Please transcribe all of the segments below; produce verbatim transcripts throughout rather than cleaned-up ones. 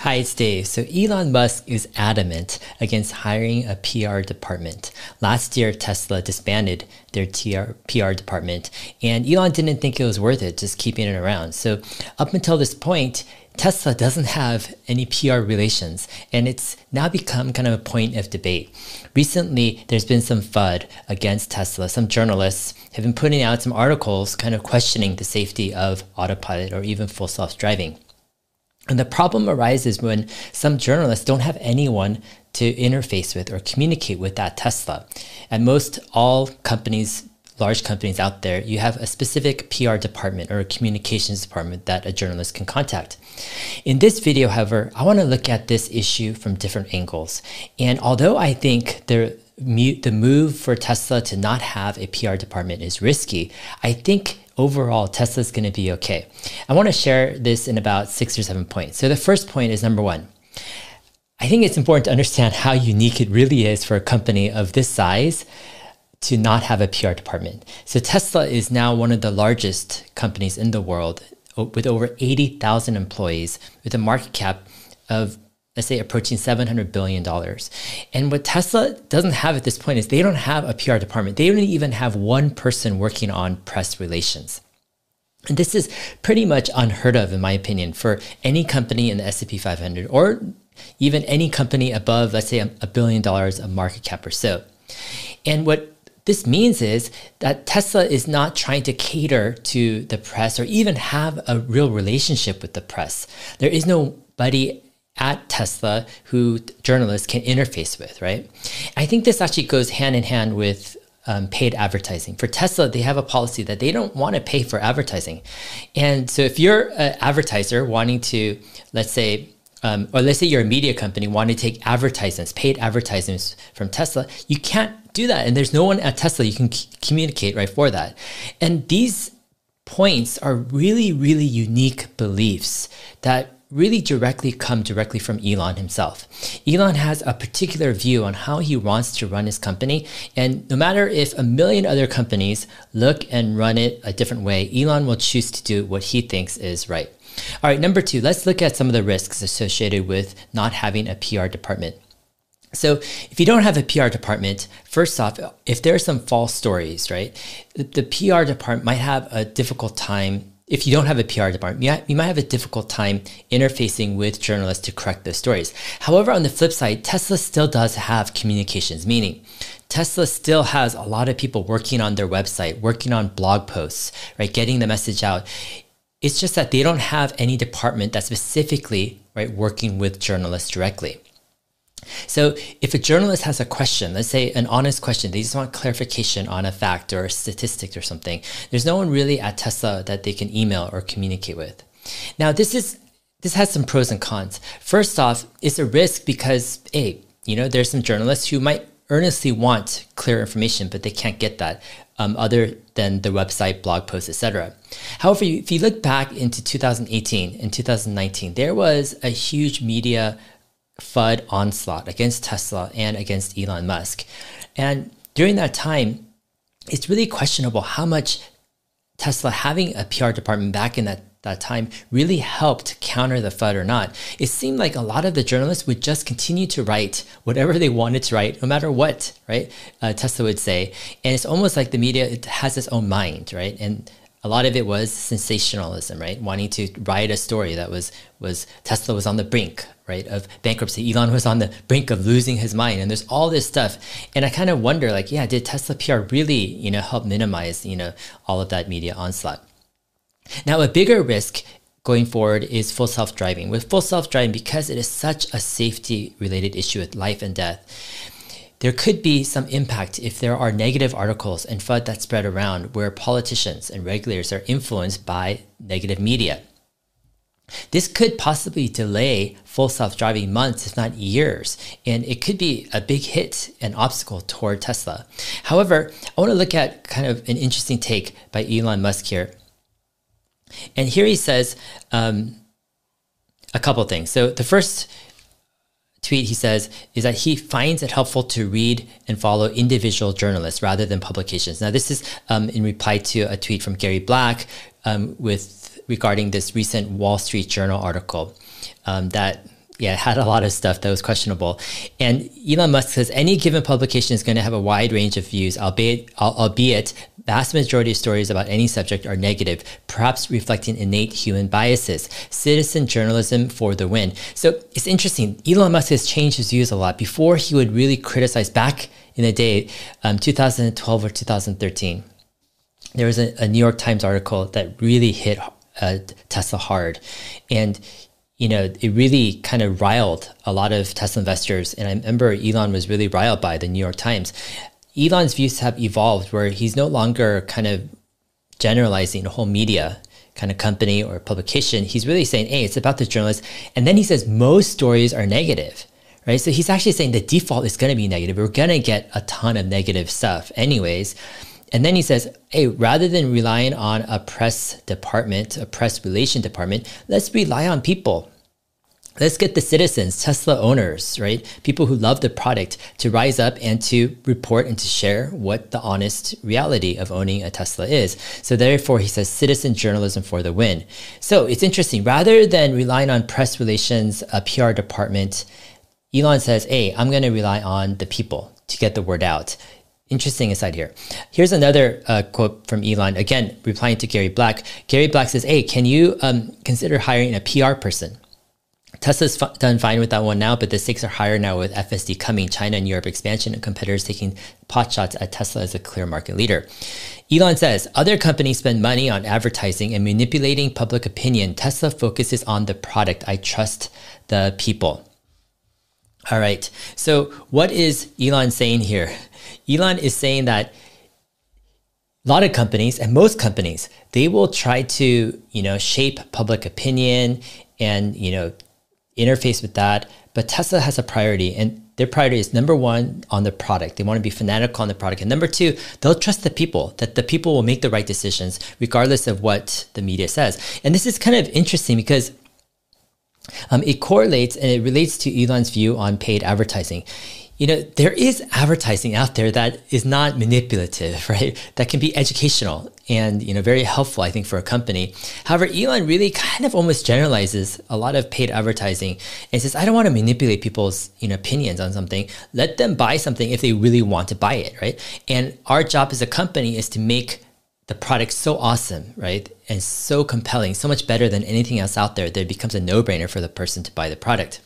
Hi, it's Dave. So Elon Musk is adamant against hiring a P R department. Last year, Tesla disbanded their P R department, and Elon didn't think it was worth it just keeping it around. So up until this point, Tesla doesn't have any P R relations, and it's now become kind of a point of debate. Recently, there's been some F U D against Tesla. Some journalists have been putting out some articles kind of questioning the safety of autopilot or even full self-driving. And the problem arises when some journalists don't have anyone to interface with or communicate with at Tesla. At most all companies, large companies out there, you have a specific P R department or a communications department that a journalist can contact. In this video, however, I want to look at this issue from different angles. And although I think the the move for Tesla to not have a P R department is risky, I think overall, Tesla's going to be okay. I want to share this in about six or seven points. So the first point is number one. I think it's important to understand how unique it really is for a company of this size to not have a P R department. So Tesla is now one of the largest companies in the world with over eighty thousand employees with a market cap of, let's say, approaching seven hundred billion dollars. And what Tesla doesn't have at this point is they don't have a P R department. They don't even have one person working on press relations. And this is pretty much unheard of, in my opinion, for any company in the S and P five hundred or even any company above, let's say, a billion dollars of market cap or so. And what this means is that Tesla is not trying to cater to the press or even have a real relationship with the press. There is nobody at Tesla who journalists can interface with, right? I think this actually goes hand in hand with um, paid advertising. For Tesla, they have a policy that they don't want to pay for advertising. And so if you're an advertiser wanting to, let's say, um, or let's say you're a media company wanting to take advertisements, paid advertisements from Tesla, you can't do that. And there's no one at Tesla you can communicate right for that. And these points are really, really unique beliefs that really directly come directly from Elon himself. Elon has a particular view on how he wants to run his company. And no matter if a million other companies look and run it a different way, Elon will choose to do what he thinks is right. All right, number two, let's look at some of the risks associated with not having a P R department. So if you don't have a P R department, first off, if there are some false stories, right, the, the P R department might have a difficult time. If you don't have a P R department, you might have a difficult time interfacing with journalists to correct those stories. However, on the flip side, Tesla still does have communications, meaning Tesla still has a lot of people working on their website, working on blog posts, right, getting the message out. It's just that they don't have any department that's specifically, right, working with journalists directly. So if a journalist has a question, let's say an honest question, they just want clarification on a fact or a statistic or something, there's no one really at Tesla that they can email or communicate with. Now, this is this has some pros and cons. First off, it's a risk because, A, you know, there's some journalists who might earnestly want clear information, but they can't get that um, other than the website, blog posts, et cetera. However, if you look back into two thousand eighteen and two thousand nineteen, there was a huge media F U D onslaught against Tesla and against Elon Musk. And during that time, it's really questionable how much Tesla having a P R department back in that, that time really helped counter the F U D or not. It seemed like a lot of the journalists would just continue to write whatever they wanted to write, no matter what, right? Uh, Tesla would say. And it's almost like the media it has its own mind, right? And a lot of it was sensationalism, right? Wanting to write a story that was, was Tesla was on the brink, right, of bankruptcy. Elon was on the brink of losing his mind. And there's all this stuff. And I kind of wonder, like, yeah, did Tesla P R really, you know, help minimize, you know, all of that media onslaught? Now, a bigger risk going forward is full self-driving. With full self-driving, because it is such a safety-related issue with life and death, there could be some impact if there are negative articles and F U D that spread around where politicians and regulators are influenced by negative media. This could possibly delay full self-driving months, if not years, and it could be a big hit, an obstacle toward Tesla. However, I want to look at kind of an interesting take by Elon Musk here. And here he says um, a couple things. So the first tweet he says is that he finds it helpful to read and follow individual journalists rather than publications. Now, this is um, in reply to a tweet from Gary Black um, with regarding this recent Wall Street Journal article um, that yeah, it had a lot of stuff that was questionable. And Elon Musk says any given publication is going to have a wide range of views, albeit, albeit vast majority of stories about any subject are negative, perhaps reflecting innate human biases. Citizen journalism for the win. So it's interesting. Elon Musk has changed his views a lot. Before, he would really criticize, back in the day, um, two thousand twelve or two thousand thirteen, there was a, a New York Times article that really hit uh, Tesla hard. And you know, it really kind of riled a lot of Tesla investors. And I remember Elon was really riled by the New York Times. Elon's views have evolved where he's no longer kind of generalizing the whole media kind of company or publication. He's really saying, hey, it's about the journalist. And then he says most stories are negative, right? So he's actually saying the default is going to be negative. We're going to get a ton of negative stuff anyways. And then he says, hey, rather than relying on a press department, a press relation department, let's rely on people. Let's get the citizens, Tesla owners, right? People who love the product to rise up and to report and to share what the honest reality of owning a Tesla is. So therefore, he says citizen journalism for the win. So it's interesting. Rather than relying on press relations, a P R department, Elon says, hey, I'm going to rely on the people to get the word out. Interesting aside here. Here's another uh, quote from Elon, again, replying to Gary Black. Gary Black says, hey, can you um, consider hiring a P R person? Tesla's done fine with that one now, but the stakes are higher now with F S D coming, China and Europe expansion, and competitors taking potshots at Tesla as a clear market leader. Elon says, other companies spend money on advertising and manipulating public opinion. Tesla focuses on the product. I trust the people. All right. So what is Elon saying here? Elon is saying that a lot of companies, and most companies, they will try to, you know, shape public opinion and, you know, interface with that. But Tesla has a priority, and their priority is number one on the product. They want to be fanatical on the product. And number two, they'll trust the people, that the people will make the right decisions regardless of what the media says. And this is kind of interesting because um, it correlates and it relates to Elon's view on paid advertising. You know, there is advertising out there that is not manipulative, right? That can be educational and, you know, very helpful, I think, for a company. However, Elon really kind of almost generalizes a lot of paid advertising and says, I don't want to manipulate people's, you know, opinions on something. Let them buy something if they really want to buy it, right? And our job as a company is to make the product so awesome, right? And so compelling, so much better than anything else out there that it becomes a no-brainer for the person to buy the product.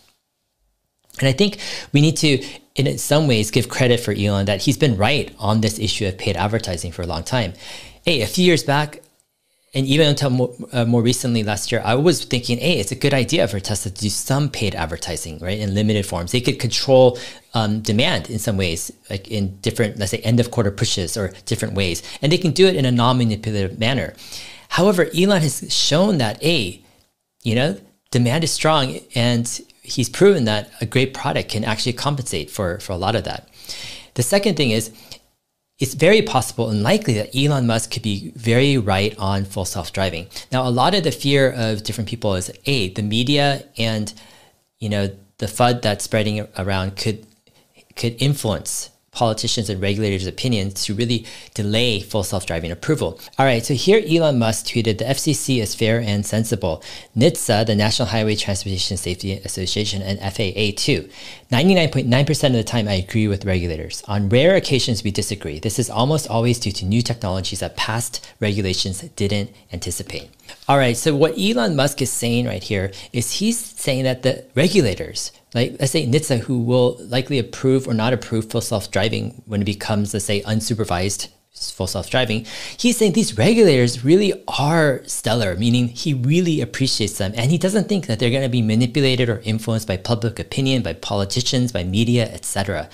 And I think we need to, in some ways, give credit for Elon that he's been right on this issue of paid advertising for a long time. Hey, a few years back, and even until more, uh, more recently last year, I was thinking, hey, it's a good idea for Tesla to do some paid advertising, right, in limited forms. They could control um, demand in some ways, like in different, let's say, end of quarter pushes or different ways. And they can do it in a non-manipulative manner. However, Elon has shown that, hey, you know, demand is strong, and he's proven that a great product can actually compensate for, for a lot of that. The second thing is, it's very possible and likely that Elon Musk could be very right on full self-driving. Now, a lot of the fear of different people is, A, the media and, you know, the F U D that's spreading around could, could influence politicians and regulators' opinions to really delay full self-driving approval. All right, so here Elon Musk tweeted, the F C C is fair and sensible. NHTSA, the National Highway Transportation Safety Association, and F A A too. ninety-nine point nine percent of the time I agree with regulators. On rare occasions we disagree. This is almost always due to new technologies that past regulations didn't anticipate. All right, so what Elon Musk is saying right here is he's saying that the regulators, like let's say NHTSA, who will likely approve or not approve full self-driving when it becomes, let's say, unsupervised full self-driving, he's saying these regulators really are stellar, meaning he really appreciates them. And he doesn't think that they're going to be manipulated or influenced by public opinion, by politicians, by media, et cetera.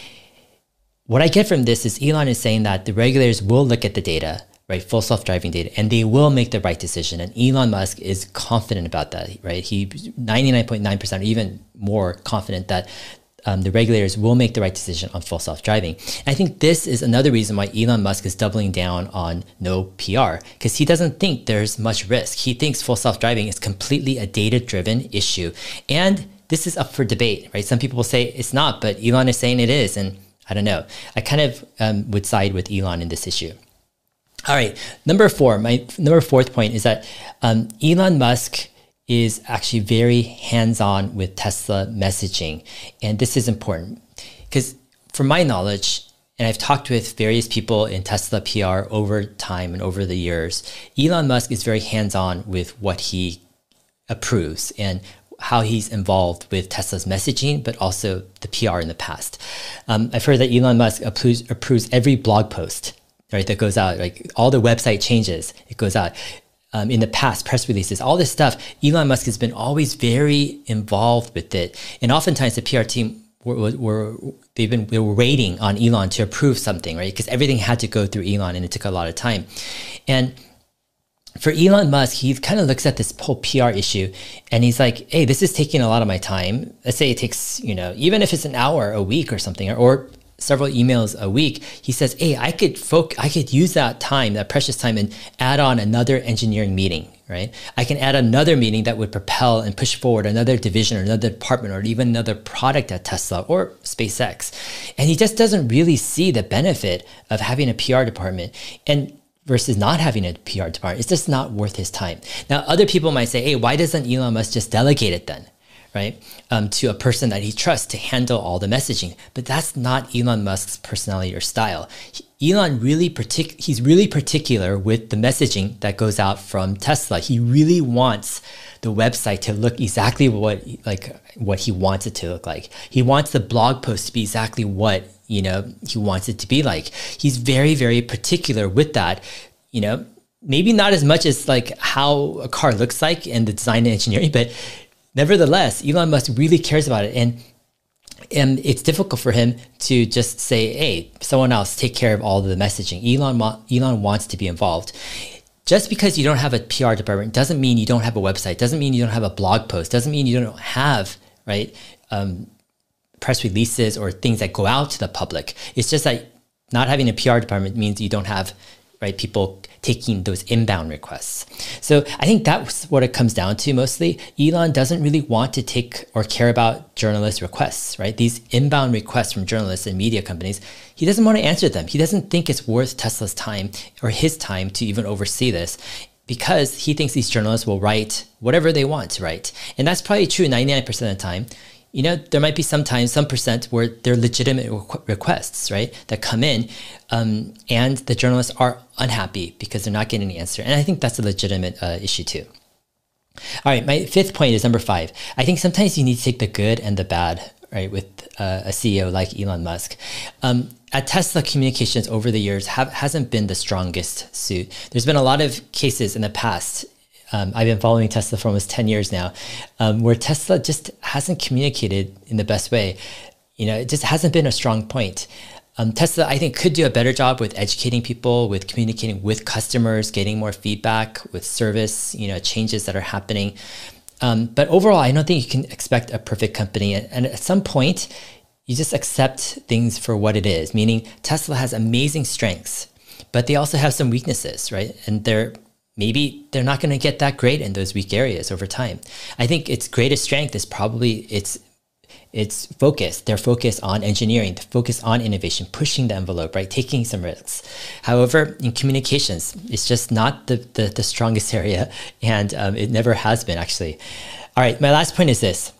What I get from this is Elon is saying that the regulators will look at the data, right, full self-driving data, and they will make the right decision. And Elon Musk is confident about that, right? He ninety-nine point nine percent or even more confident that um, the regulators will make the right decision on full self-driving. And I think this is another reason why Elon Musk is doubling down on no P R, because he doesn't think there's much risk. He thinks full self-driving is completely a data-driven issue. And this is up for debate, right? Some people will say it's not, but Elon is saying it is. And I don't know. I kind of um, would side with Elon in this issue. All right, number four, my number fourth point is that um, Elon Musk is actually very hands-on with Tesla messaging. And this is important because from my knowledge, and I've talked with various people in Tesla P R over time and over the years, Elon Musk is very hands-on with what he approves and how he's involved with Tesla's messaging, but also the P R in the past. Um, I've heard that Elon Musk approves, approves every blog post, right, that goes out, like all the website changes, it goes out. Um, in the past, press releases, all this stuff, Elon Musk has been always very involved with it. And oftentimes the P R team were, were they've been they were waiting on Elon to approve something, right? Because everything had to go through Elon and it took a lot of time. And for Elon Musk, he kind of looks at this whole P R issue and he's like, hey, this is taking a lot of my time. Let's say it takes, you know, even if it's an hour a week or something, or, or several emails a week, he says, hey, I could foc- I could use that time, that precious time, and add on another engineering meeting, right? I can add another meeting that would propel and push forward another division or another department or even another product at Tesla or SpaceX. And he just doesn't really see the benefit of having a P R department and versus not having a P R department. It's just not worth his time. Now, other people might say, hey, why doesn't Elon Musk just delegate it then? Right, um, to a person that he trusts to handle all the messaging. But that's not Elon Musk's personality or style. He, Elon really partic- he's really particular with the messaging that goes out from Tesla. He really wants the website to look exactly what like what he wants it to look like. He wants the blog post to be exactly what, you know, he wants it to be like. He's very, very particular with that, you know, maybe not as much as like how a car looks like and the design and engineering, but nevertheless, Elon Musk really cares about it. And, and it's difficult for him to just say, hey, someone else take care of all of the messaging. Elon, Elon wants to be involved. Just because you don't have a P R department doesn't mean you don't have a website, doesn't mean you don't have a blog post, doesn't mean you don't have, right, um, press releases or things that go out to the public. It's just that not having a P R department means you don't have, right, people taking those inbound requests. So I think that's what it comes down to mostly. Elon doesn't really want to take or care about journalist requests, right? These inbound requests from journalists and media companies, he doesn't want to answer them. He doesn't think it's worth Tesla's time or his time to even oversee this because he thinks these journalists will write whatever they want to write. And that's probably true ninety-nine percent of the time. You know, there might be sometimes some percent where they're legitimate requ- requests, right, that come in, um, and the journalists are unhappy because they're not getting an answer. And I think that's a legitimate uh, issue too. All right, my fifth point is number five. I think sometimes you need to take the good and the bad, right, with uh, a C E O like Elon Musk. Um, at Tesla, communications over the years have, hasn't been the strongest suit. There's been a lot of cases in the past. Um, I've been following Tesla for almost ten years now, um, where Tesla just hasn't communicated in the best way. You know, it just hasn't been a strong point. Um, Tesla, I think, could do a better job with educating people, with communicating with customers, getting more feedback with service, you know, changes that are happening. Um, but overall, I don't think you can expect a perfect company. And, and at some point, you just accept things for what it is, meaning Tesla has amazing strengths, but they also have some weaknesses, right? And they're maybe they're not going to get that great in those weak areas over time. I think its greatest strength is probably its its focus, their focus on engineering, the focus on innovation, pushing the envelope, right, taking some risks. However, in communications, it's just not the, the, the strongest area, and um, it never has been, actually. All right, my last point is this.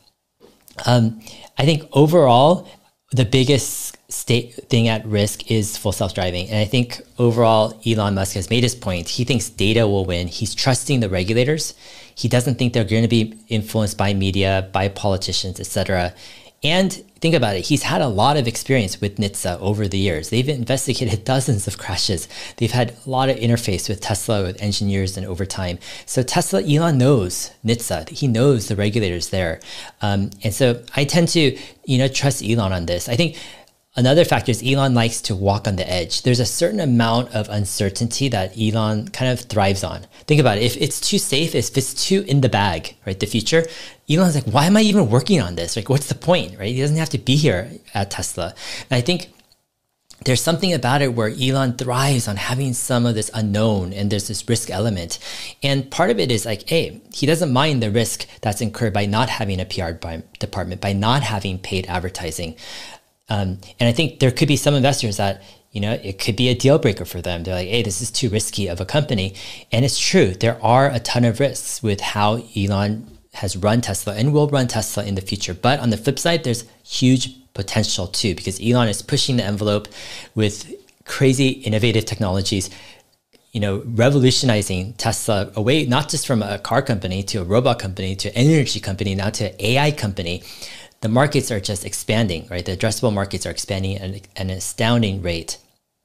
Um, I think overall, the biggest state thing at risk is full self-driving. And I think overall, Elon Musk has made his point. He thinks data will win. He's trusting the regulators. He doesn't think they're going to be influenced by media, by politicians, et cetera. And think about it. He's had a lot of experience with N H T S A over the years. They've investigated dozens of crashes. They've had a lot of interface with Tesla, with engineers, and over time. So Tesla, Elon knows N H T S A. He knows the regulators there. Um, and so I tend to, you know, trust Elon on this. I think another factor is Elon likes to walk on the edge. There's a certain amount of uncertainty that Elon kind of thrives on. Think about it. If it's too safe, if it's too in the bag, right, the future, Elon's like, why am I even working on this? Like, what's the point, right? He doesn't have to be here at Tesla. And I think there's something about it where Elon thrives on having some of this unknown, and there's this risk element. And part of it is like, hey, he doesn't mind the risk that's incurred by not having a P R department, by not having paid advertising. Um, and I think there could be some investors that, you know, it could be a deal breaker for them. They're like, hey, this is too risky of a company. And it's true. There are a ton of risks with how Elon has run Tesla and will run Tesla in the future. But on the flip side, there's huge potential too, because Elon is pushing the envelope with crazy innovative technologies, you know, revolutionizing Tesla away, not just from a car company to a robot company to an energy company, now to an A I company. The markets are just expanding, right? The addressable markets are expanding at an, an astounding rate.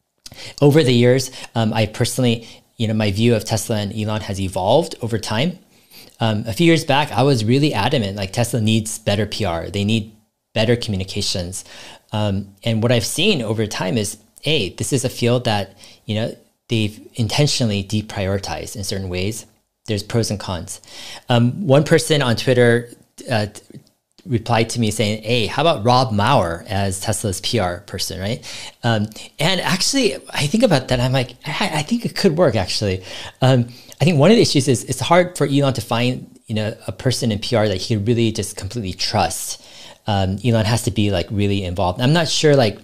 Over the years, um, I personally, you know, my view of Tesla and Elon has evolved over time. Um, a few years back, I was really adamant, like Tesla needs better P R. They need better communications. Um, and what I've seen over time is, A, this is a field that, you know, they've intentionally deprioritized in certain ways. There's pros and cons. Um, one person on Twitter uh, replied to me saying, hey, how about Rob Maurer as Tesla's P R person, right? Um, and actually, I think about that, I'm like, I, I think it could work, actually. Um, I think one of the issues is it's hard for Elon to find, you know, a person in P R that he could really just completely trust. Um, Elon has to be like really involved. I'm not sure, like,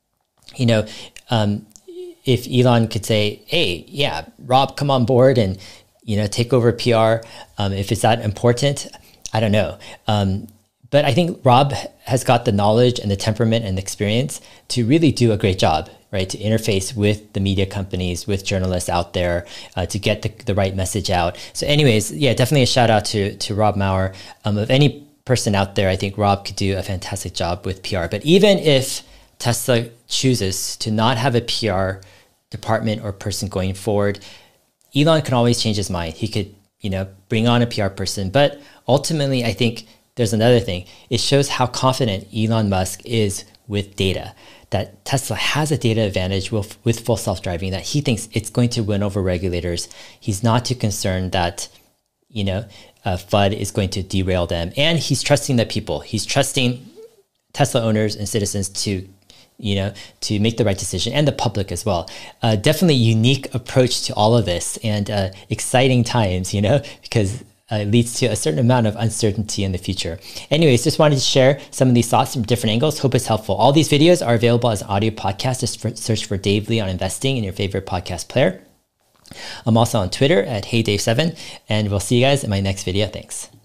you know, um, if Elon could say, hey, yeah, Rob, come on board and, you know, take over P R. Um, if it's that important, I don't know. Um, but I think Rob has got the knowledge and the temperament and the experience to really do a great job, right? To interface with the media companies, with journalists out there, uh, to get the, the right message out. So anyways, yeah, definitely a shout out to, to Rob Maurer. Um, of any person out there, I think Rob could do a fantastic job with P R. But even if Tesla chooses to not have a P R department or person going forward, Elon can always change his mind. He could, you know, bring on a P R person. But ultimately, I think there's another thing. It shows how confident Elon Musk is with data, that Tesla has a data advantage with, with full self-driving, that he thinks it's going to win over regulators. He's not too concerned that, you know, uh, F U D is going to derail them. And he's trusting the people. He's trusting Tesla owners and citizens to, you know, to make the right decision, and the public as well. Uh, definitely unique approach to all of this, and uh, exciting times, you know, because uh, it leads to a certain amount of uncertainty in the future. Anyways, just wanted to share some of these thoughts from different angles. Hope it's helpful. All these videos are available as audio podcasts. Just for, search for Dave Lee on Investing in your favorite podcast player. I'm also on Twitter at Hey Dave seven, and we'll see you guys in my next video. Thanks.